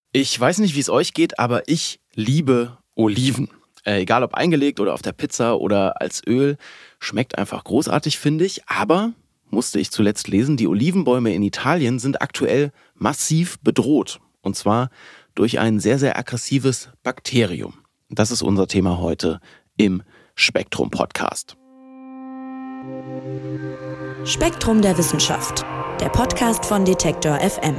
Ich weiß nicht, wie es euch geht, aber ich liebe Oliven. Egal ob eingelegt oder auf der Pizza oder als Öl, schmeckt einfach großartig, finde ich. Aber, musste ich zuletzt lesen, die Olivenbäume in Italien sind aktuell massiv bedroht. Und zwar durch ein sehr, sehr aggressives Bakterium. Das ist unser Thema heute im Spektrum-Podcast. Spektrum der Wissenschaft, der Podcast von Detektor FM.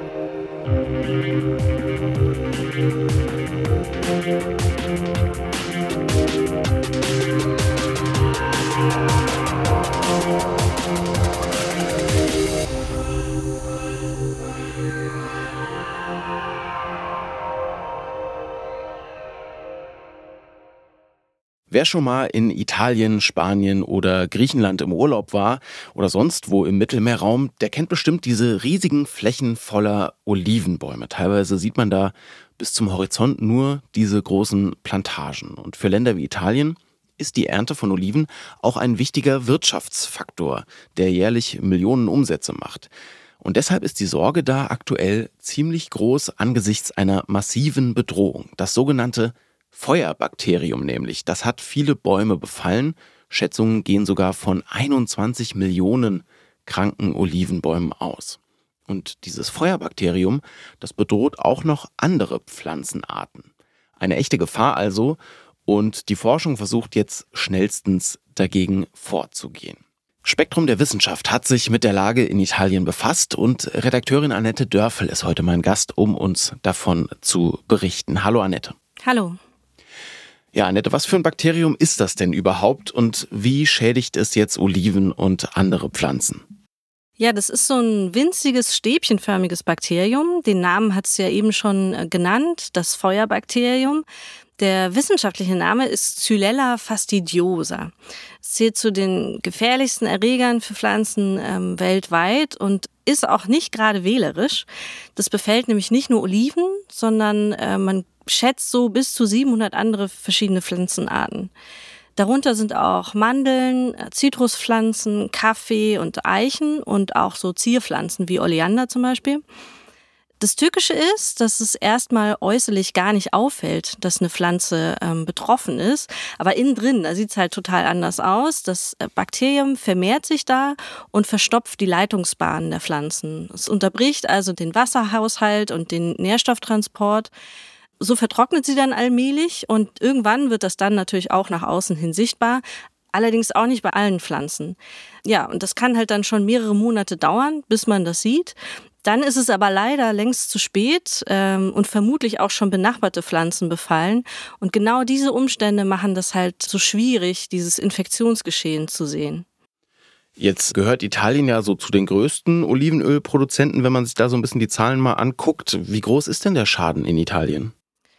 Wer schon mal in Italien, Spanien oder Griechenland im Urlaub war oder sonst wo im Mittelmeerraum, der kennt bestimmt diese riesigen Flächen voller Olivenbäume. Teilweise sieht man da bis zum Horizont nur diese großen Plantagen. Und für Länder wie Italien ist die Ernte von Oliven auch ein wichtiger Wirtschaftsfaktor, der jährlich Millionen Umsätze macht. Und deshalb ist die Sorge da aktuell ziemlich groß angesichts einer massiven Bedrohung. Das sogenannte Feuerbakterium nämlich, das hat viele Bäume befallen. Schätzungen gehen sogar von 21 Millionen kranken Olivenbäumen aus. Und dieses Feuerbakterium, das bedroht auch noch andere Pflanzenarten. Eine echte Gefahr also, und die Forschung versucht jetzt schnellstens dagegen vorzugehen. Spektrum der Wissenschaft hat sich mit der Lage in Italien befasst und Redakteurin Annette Dörfel ist heute mein Gast, um uns davon zu berichten. Hallo Annette. Hallo. Ja, Annette, was für ein Bakterium ist das denn überhaupt und wie schädigt es jetzt Oliven und andere Pflanzen? Ja, das ist so ein winziges, stäbchenförmiges Bakterium. Den Namen hat es ja eben schon genannt, das Feuerbakterium. Der wissenschaftliche Name ist Xylella fastidiosa. Es zählt zu den gefährlichsten Erregern für Pflanzen weltweit und ist auch nicht gerade wählerisch. Das befällt nämlich nicht nur Oliven, sondern man schätzt so bis zu 700 andere verschiedene Pflanzenarten. Darunter sind auch Mandeln, Zitruspflanzen, Kaffee und Eichen und auch so Zierpflanzen wie Oleander zum Beispiel. Das Tückische ist, dass es erstmal äußerlich gar nicht auffällt, dass eine Pflanze betroffen ist. Aber innen drin, da sieht es halt total anders aus. Das Bakterium vermehrt sich da und verstopft die Leitungsbahnen der Pflanzen. Es unterbricht also den Wasserhaushalt und den Nährstofftransport. So vertrocknet sie dann allmählich und irgendwann wird das dann natürlich auch nach außen hin sichtbar. Allerdings auch nicht bei allen Pflanzen. Ja, und das kann halt dann schon mehrere Monate dauern, bis man das sieht. Dann ist es aber leider längst zu spät und vermutlich auch schon benachbarte Pflanzen befallen. Und genau diese Umstände machen das halt so schwierig, dieses Infektionsgeschehen zu sehen. Jetzt gehört Italien ja so zu den größten Olivenölproduzenten, wenn man sich da so ein bisschen die Zahlen mal anguckt. Wie groß ist denn der Schaden in Italien?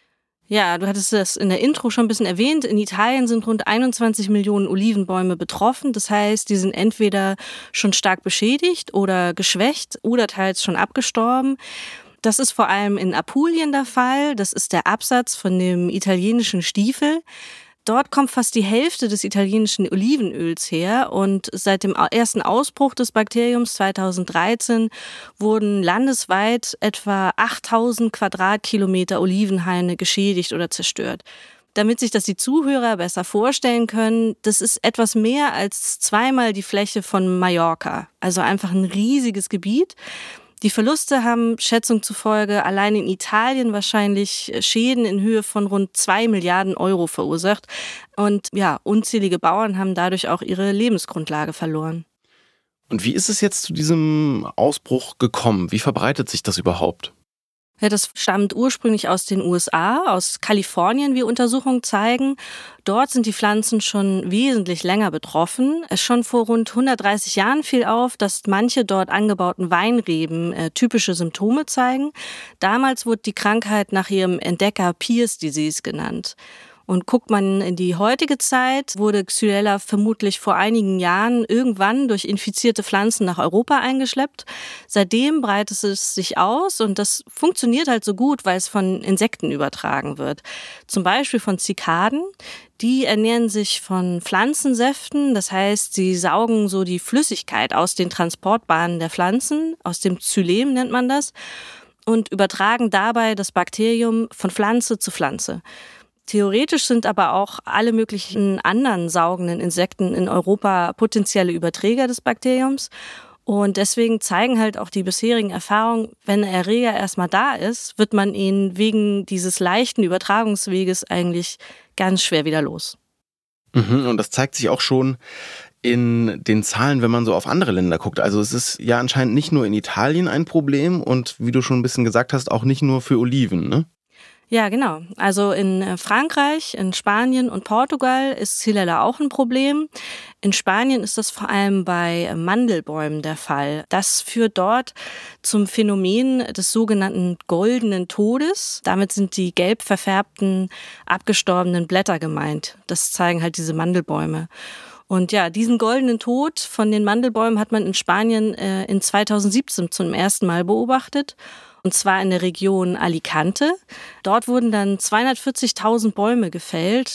Ja, du hattest das in der Intro schon ein bisschen erwähnt. In Italien sind rund 21 Millionen Olivenbäume betroffen. Das heißt, die sind entweder schon stark beschädigt oder geschwächt oder teils schon abgestorben. Das ist vor allem in Apulien der Fall. Das ist der Absatz von dem italienischen Stiefel. Dort kommt fast die Hälfte des italienischen Olivenöls her und seit dem ersten Ausbruch des Bakteriums 2013 wurden landesweit etwa 8000 Quadratkilometer Olivenhaine geschädigt oder zerstört. Damit sich das die Zuhörer besser vorstellen können, das ist etwas mehr als zweimal die Fläche von Mallorca, also einfach ein riesiges Gebiet. Die Verluste haben Schätzungen zufolge allein in Italien wahrscheinlich Schäden in Höhe von rund 2 Milliarden Euro verursacht. Und ja, unzählige Bauern haben dadurch auch ihre Lebensgrundlage verloren. Und wie ist es jetzt zu diesem Ausbruch gekommen? Wie verbreitet sich das überhaupt? Ja, das stammt ursprünglich aus den USA, aus Kalifornien, wie Untersuchungen zeigen. Dort sind die Pflanzen schon wesentlich länger betroffen. Schon vor rund 130 Jahren fiel auf, dass manche dort angebauten Weinreben typische Symptome zeigen. Damals wurde die Krankheit nach ihrem Entdecker Pierce Disease genannt. Und guckt man in die heutige Zeit, wurde Xylella vermutlich vor einigen Jahren irgendwann durch infizierte Pflanzen nach Europa eingeschleppt. Seitdem breitet es sich aus und das funktioniert halt so gut, weil es von Insekten übertragen wird. Zum Beispiel von Zikaden. Die ernähren sich von Pflanzensäften, das heißt, sie saugen so die Flüssigkeit aus den Transportbahnen der Pflanzen, aus dem Xylem nennt man das. und übertragen dabei das Bakterium von Pflanze zu Pflanze. Theoretisch sind aber auch alle möglichen anderen saugenden Insekten in Europa potenzielle Überträger des Bakteriums. Und deswegen zeigen halt auch die bisherigen Erfahrungen, wenn ein Erreger erstmal da ist, wird man ihn wegen dieses leichten Übertragungsweges eigentlich ganz schwer wieder los. Und das zeigt sich auch schon in den Zahlen, wenn man so auf andere Länder guckt. Also es ist ja anscheinend nicht nur in Italien ein Problem und wie du schon ein bisschen gesagt hast, auch nicht nur für Oliven, ne? Ja, genau. Also in Frankreich, in Spanien und Portugal ist Xylella auch ein Problem. In Spanien ist das vor allem bei Mandelbäumen der Fall. Das führt dort zum Phänomen des sogenannten goldenen Todes. Damit sind die gelb verfärbten, abgestorbenen Blätter gemeint. Das zeigen halt diese Mandelbäume. Und ja, diesen goldenen Tod von den Mandelbäumen hat man in Spanien in 2017 zum ersten Mal beobachtet. Und zwar in der Region Alicante. Dort wurden dann 240.000 Bäume gefällt.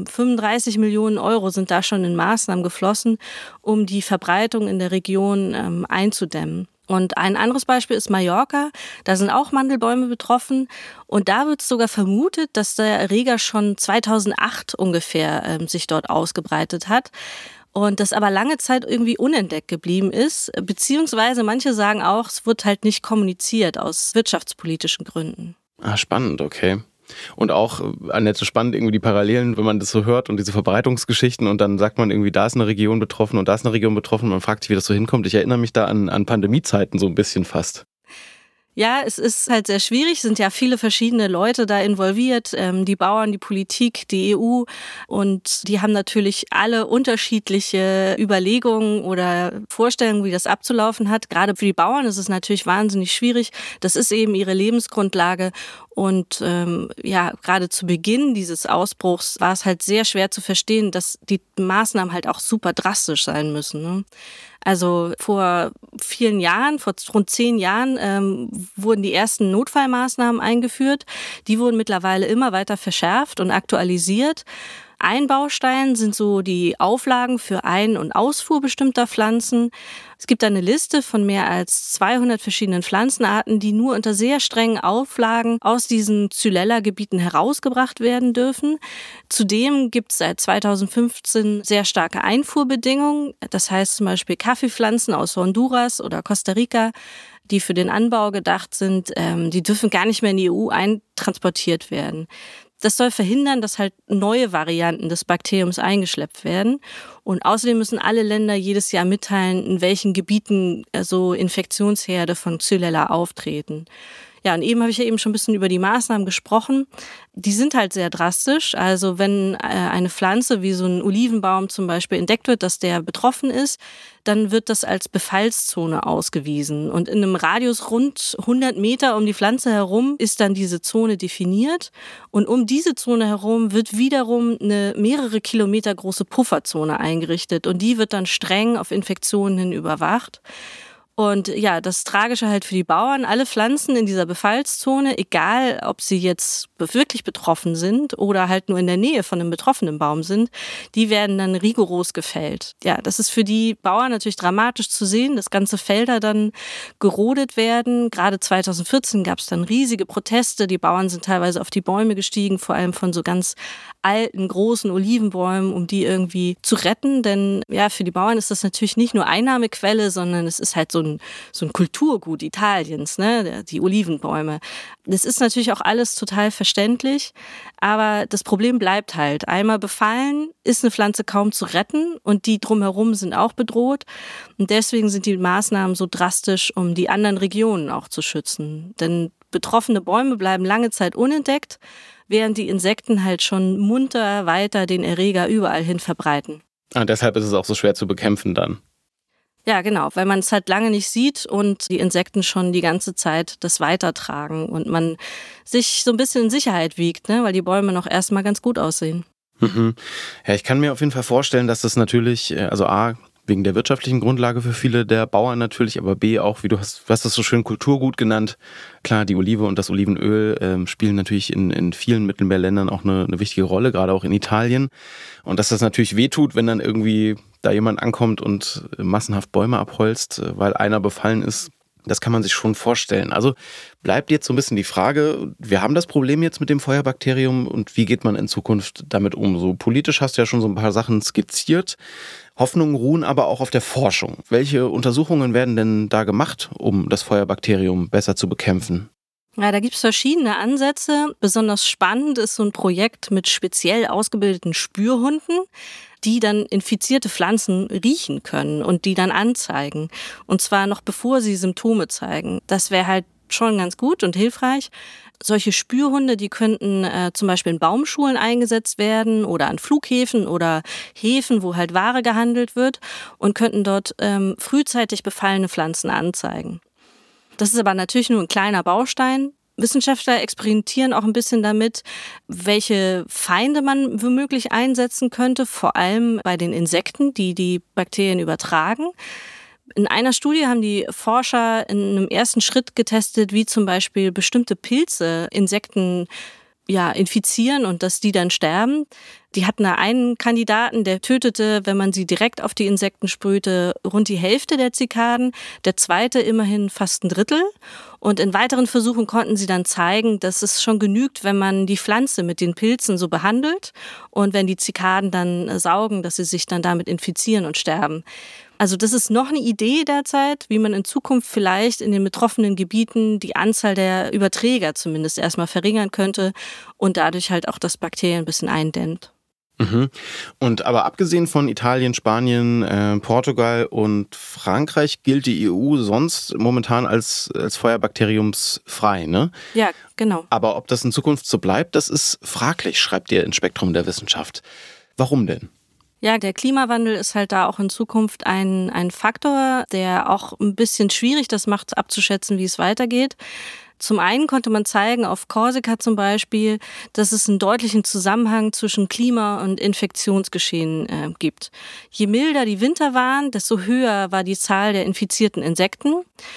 35 Millionen Euro sind da schon in Maßnahmen geflossen, um die Verbreitung in der Region einzudämmen. Und ein anderes Beispiel ist Mallorca. Da sind auch Mandelbäume betroffen. Und da wird sogar vermutet, dass der Erreger schon 2008 ungefähr sich dort ausgebreitet hat. Und das aber lange Zeit irgendwie unentdeckt geblieben ist, beziehungsweise manche sagen auch, es wird halt nicht kommuniziert aus wirtschaftspolitischen Gründen. Ah, spannend, okay. Und auch, Annette, spannend irgendwie die Parallelen, wenn man das so hört und diese Verbreitungsgeschichten und dann sagt man irgendwie, da ist eine Region betroffen und da ist eine Region betroffen und man fragt sich, wie das so hinkommt. Ich erinnere mich da an Pandemiezeiten so ein bisschen fast. Ja, es ist halt sehr schwierig, sind ja viele verschiedene Leute da involviert, die Bauern, die Politik, die EU, und die haben natürlich alle unterschiedliche Überlegungen oder Vorstellungen, wie das abzulaufen hat. Gerade für die Bauern ist es natürlich wahnsinnig schwierig. Das ist eben ihre Lebensgrundlage. Und gerade zu Beginn dieses Ausbruchs war es halt sehr schwer zu verstehen, dass die Maßnahmen halt auch super drastisch sein müssen, ne? Also vor vielen Jahren, vor rund 10 Jahren, wurden die ersten Notfallmaßnahmen eingeführt. Die wurden mittlerweile immer weiter verschärft und aktualisiert. Ein Baustein sind so die Auflagen für Ein- und Ausfuhr bestimmter Pflanzen. Es gibt eine Liste von mehr als 200 verschiedenen Pflanzenarten, die nur unter sehr strengen Auflagen aus diesen Xylella-Gebieten herausgebracht werden dürfen. Zudem gibt es seit 2015 sehr starke Einfuhrbedingungen. Das heißt zum Beispiel Kaffeepflanzen aus Honduras oder Costa Rica, die für den Anbau gedacht sind, die dürfen gar nicht mehr in die EU eintransportiert werden. Das soll verhindern, dass halt neue Varianten des Bakteriums eingeschleppt werden. Und außerdem müssen alle Länder jedes Jahr mitteilen, in welchen Gebieten so Infektionsherde von Xylella auftreten. Ja, und eben habe ich ja eben schon ein bisschen über die Maßnahmen gesprochen. Die sind halt sehr drastisch. Also wenn eine Pflanze wie so ein Olivenbaum zum Beispiel entdeckt wird, dass der betroffen ist, dann wird das als Befallszone ausgewiesen. Und in einem Radius rund 100 Meter um die Pflanze herum ist dann diese Zone definiert. Und um diese Zone herum wird wiederum eine mehrere Kilometer große Pufferzone eingerichtet. Und die wird dann streng auf Infektionen hin überwacht. Und ja, das Tragische halt für die Bauern, alle Pflanzen in dieser Befallszone, egal ob sie jetzt wirklich betroffen sind oder halt nur in der Nähe von einem betroffenen Baum sind, die werden dann rigoros gefällt. Ja, das ist für die Bauern natürlich dramatisch zu sehen, dass ganze Felder dann gerodet werden. Gerade 2014 gab es dann riesige Proteste, die Bauern sind teilweise auf die Bäume gestiegen, vor allem von so ganz alten, großen Olivenbäumen, um die irgendwie zu retten. Denn ja, für die Bauern ist das natürlich nicht nur Einnahmequelle, sondern es ist halt so ein Kulturgut Italiens, ne? Die Olivenbäume. Das ist natürlich auch alles total verständlich, aber das Problem bleibt halt. Einmal befallen ist eine Pflanze kaum zu retten und die drumherum sind auch bedroht. Und deswegen sind die Maßnahmen so drastisch, um die anderen Regionen auch zu schützen. Denn betroffene Bäume bleiben lange Zeit unentdeckt, während die Insekten halt schon munter weiter den Erreger überall hin verbreiten. Ah, deshalb ist es auch so schwer zu bekämpfen dann. Ja, genau, weil man es halt lange nicht sieht und die Insekten schon die ganze Zeit das weitertragen und man sich so ein bisschen in Sicherheit wiegt, ne, weil die Bäume noch erstmal ganz gut aussehen. Mhm. Ja, ich kann mir auf jeden Fall vorstellen, dass das natürlich, also A, wegen der wirtschaftlichen Grundlage für viele der Bauern natürlich, aber B auch, wie du hast das so schön Kulturgut genannt. Klar, die Olive und das Olivenöl spielen natürlich in vielen Mittelmeerländern auch eine wichtige Rolle, gerade auch in Italien. Und dass das natürlich wehtut, wenn dann irgendwie da jemand ankommt und massenhaft Bäume abholzt, weil einer befallen ist, Das kann man sich schon vorstellen. Also bleibt jetzt so ein bisschen die Frage, wir haben das Problem jetzt mit dem Feuerbakterium und wie geht man in Zukunft damit um? So politisch hast du ja schon so ein paar Sachen skizziert. Hoffnungen ruhen aber auch auf der Forschung. Welche Untersuchungen werden denn da gemacht, um das Feuerbakterium besser zu bekämpfen? Ja, da gibt es verschiedene Ansätze. Besonders spannend ist so ein Projekt mit speziell ausgebildeten Spürhunden, die dann infizierte Pflanzen riechen können und die dann anzeigen. Und zwar noch bevor sie Symptome zeigen. Das wäre halt schon ganz gut und hilfreich. Solche Spürhunde, die könnten zum Beispiel in Baumschulen eingesetzt werden oder an Flughäfen oder Häfen, wo halt Ware gehandelt wird und könnten dort frühzeitig befallene Pflanzen anzeigen. Das ist aber natürlich nur ein kleiner Baustein. Wissenschaftler experimentieren auch ein bisschen damit, welche Feinde man womöglich einsetzen könnte, vor allem bei den Insekten, die die Bakterien übertragen. In einer Studie haben die Forscher in einem ersten Schritt getestet, wie zum Beispiel bestimmte Pilze Insekten infizieren und dass die dann sterben. Die hatten da einen Kandidaten, der tötete, wenn man sie direkt auf die Insekten sprühte, rund die Hälfte der Zikaden. Der zweite immerhin fast ein Drittel. Und in weiteren Versuchen konnten sie dann zeigen, dass es schon genügt, wenn man die Pflanze mit den Pilzen so behandelt und wenn die Zikaden dann saugen, dass sie sich dann damit infizieren und sterben. Also das ist noch eine Idee derzeit, wie man in Zukunft vielleicht in den betroffenen Gebieten die Anzahl der Überträger zumindest erstmal verringern könnte und dadurch halt auch das Bakterien ein bisschen eindämmt. Mhm. Und aber abgesehen von Italien, Spanien, Portugal und Frankreich gilt die EU sonst momentan als feuerbakteriumsfrei, ne? Ja, genau. Aber ob das in Zukunft so bleibt, das ist fraglich, schreibt ihr in Spektrum der Wissenschaft. Warum denn? Ja, der Klimawandel ist halt da auch in Zukunft ein Faktor, der auch ein bisschen schwierig das macht, abzuschätzen, wie es weitergeht. Zum einen konnte man zeigen, auf Korsika zum Beispiel, dass es einen deutlichen Zusammenhang zwischen Klima und Infektionsgeschehen gibt. Je milder die Winter waren, desto höher war die Zahl der infizierten Insekten.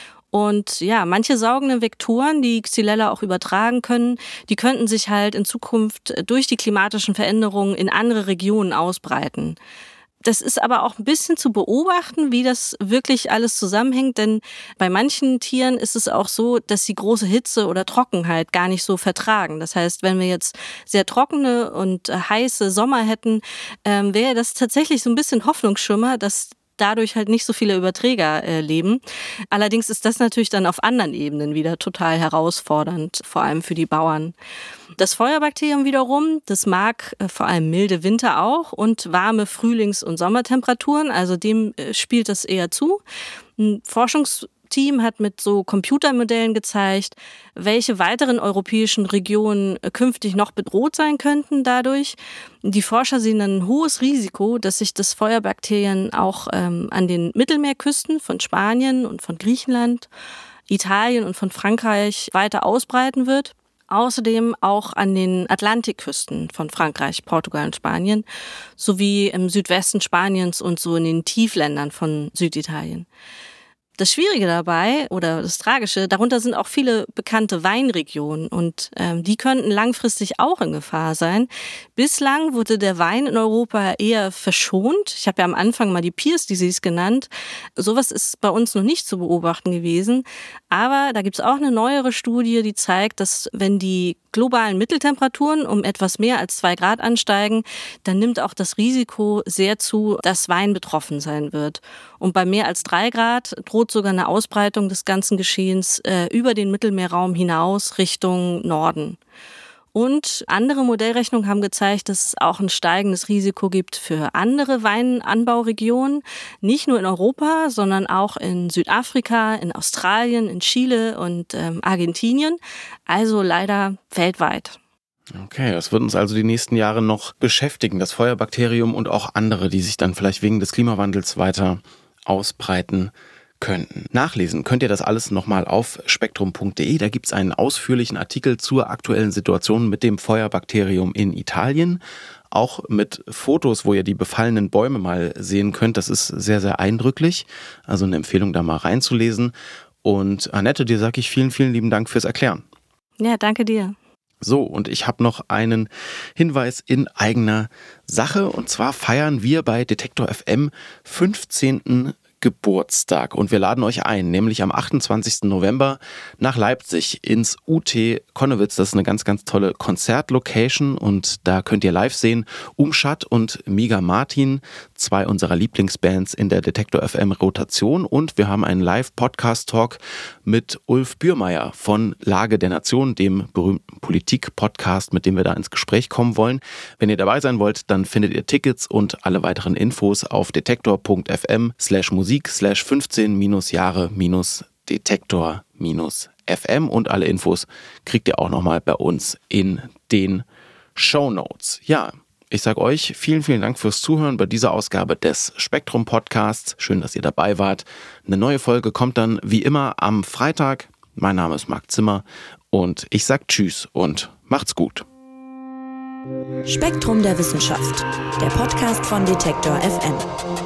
Und ja, manche saugende Vektoren, die Xylella auch übertragen können, die könnten sich halt in Zukunft durch die klimatischen Veränderungen in andere Regionen ausbreiten. Das ist aber auch ein bisschen zu beobachten, wie das wirklich alles zusammenhängt, denn bei manchen Tieren ist es auch so, dass sie große Hitze oder Trockenheit gar nicht so vertragen. Das heißt, wenn wir jetzt sehr trockene und heiße Sommer hätten, wäre das tatsächlich so ein bisschen Hoffnungsschimmer, dass dadurch halt nicht so viele Überträger leben. Allerdings ist das natürlich dann auf anderen Ebenen wieder total herausfordernd, vor allem für die Bauern. Das Feuerbakterium wiederum, das mag vor allem milde Winter auch und warme Frühlings- und Sommertemperaturen, also dem spielt das eher zu. Ein Forschungsteam hat mit so Computermodellen gezeigt, welche weiteren europäischen Regionen künftig noch bedroht sein könnten dadurch. Die Forscher sehen dann ein hohes Risiko, dass sich das Feuerbakterien auch an den Mittelmeerküsten von Spanien und von Griechenland, Italien und von Frankreich weiter ausbreiten wird. Außerdem auch an den Atlantikküsten von Frankreich, Portugal und Spanien, sowie im Südwesten Spaniens und so in den Tiefländern von Süditalien. Das Schwierige dabei oder das Tragische, darunter sind auch viele bekannte Weinregionen und die könnten langfristig auch in Gefahr sein. Bislang wurde der Wein in Europa eher verschont. Ich habe ja am Anfang mal die Pierce Disease genannt. Sowas ist bei uns noch nicht zu beobachten gewesen. Aber da gibt es auch eine neuere Studie, die zeigt, dass wenn die globalen Mitteltemperaturen um etwas mehr als 2 Grad ansteigen, dann nimmt auch das Risiko sehr zu, dass Wein betroffen sein wird. Und bei mehr als 3 Grad droht sogar eine Ausbreitung des ganzen Geschehens über den Mittelmeerraum hinaus Richtung Norden. Und andere Modellrechnungen haben gezeigt, dass es auch ein steigendes Risiko gibt für andere Weinanbauregionen, nicht nur in Europa, sondern auch in Südafrika, in Australien, in Chile und Argentinien, also leider weltweit. Okay, das wird uns also die nächsten Jahre noch beschäftigen, das Feuerbakterium und auch andere, die sich dann vielleicht wegen des Klimawandels weiter ausbreiten könnten. Nachlesen könnt ihr das alles nochmal auf spektrum.de. Da gibt es einen ausführlichen Artikel zur aktuellen Situation mit dem Feuerbakterium in Italien. Auch mit Fotos, wo ihr die befallenen Bäume mal sehen könnt. Das ist sehr, sehr eindrücklich. Also eine Empfehlung, da mal reinzulesen. Und Annette, dir sage ich vielen, vielen lieben Dank fürs Erklären. Ja, danke dir. So, und ich habe noch einen Hinweis in eigener Sache. Und zwar feiern wir bei Detektor FM 15. Geburtstag und wir laden euch ein, nämlich am 28. November nach Leipzig ins UT Konnewitz. Das ist eine ganz, ganz tolle Konzertlocation und da könnt ihr live sehen Umschat und Miga Martin, 2 unserer Lieblingsbands in der Detektor FM Rotation, und wir haben einen Live-Podcast-Talk mit Ulf Bürmeier von Lage der Nation, dem berühmten Politik-Podcast, mit dem wir da ins Gespräch kommen wollen. Wenn ihr dabei sein wollt, dann findet ihr Tickets und alle weiteren Infos auf detektor.fm/musik/15-Jahre-Detektor-FM und alle Infos kriegt ihr auch nochmal bei uns in den Shownotes. Ja, ich sage euch vielen, vielen Dank fürs Zuhören bei dieser Ausgabe des Spektrum Podcasts. Schön, dass ihr dabei wart. Eine neue Folge kommt dann wie immer am Freitag. Mein Name ist Marc Zimmer und ich sage Tschüss und macht's gut. Spektrum der Wissenschaft, der Podcast von Detektor FM.